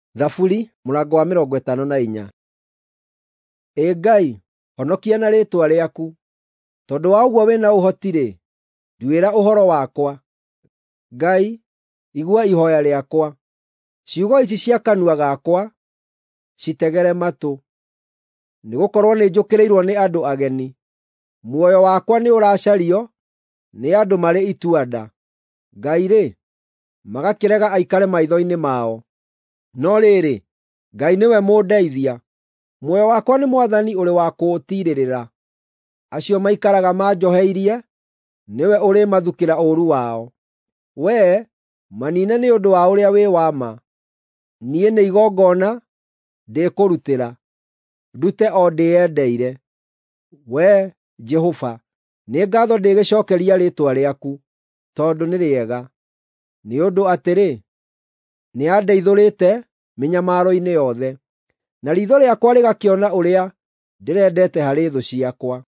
Thaburi mũrango wa 54. Ngai, honokia na rĩĩtwa rĩaku. Tondũ wa ũguo wĩna ũhoti-rĩ, nduĩra ũhoro wakwa. Ngai, igua ihooya rĩakwa. Ciugo ici cia kanua gakwa citegere matũ. Nĩgũkorwo nĩnjũkĩrĩirwo nĩ andũ ageni. Muoyo wakwa nĩũracario nĩ andũ marĩ itua-nda. Ngai-rĩ, magakĩrega aikare maitho-inĩ mao. No rĩrĩ, Ngai nĩwe mũndeithia. Muoyo wakwa nĩ Mwathani ũrĩ wa kũũtiirĩrĩra. Acio maikaraga manjoheirie, nĩwe ũrĩmathukĩra ũũru wao. Wee, maniine nĩ ũndũ wa ũrĩa wĩ wa ma. Niĩ nĩ igongona ndĩkũrutĩra, ndute o ndĩyendeire. Wee, Jehova, nĩ ngaatho ndĩgĩcookeria rĩĩtwa rĩaku, tondũ nĩ rĩega. Nĩ ũndũ atĩrĩ, nĩandeithũrĩte mĩnyamaro-inĩ yothe, na riitho rĩakwa rĩgakĩona ũrĩa ndĩrendete harĩ thũ ciakwa.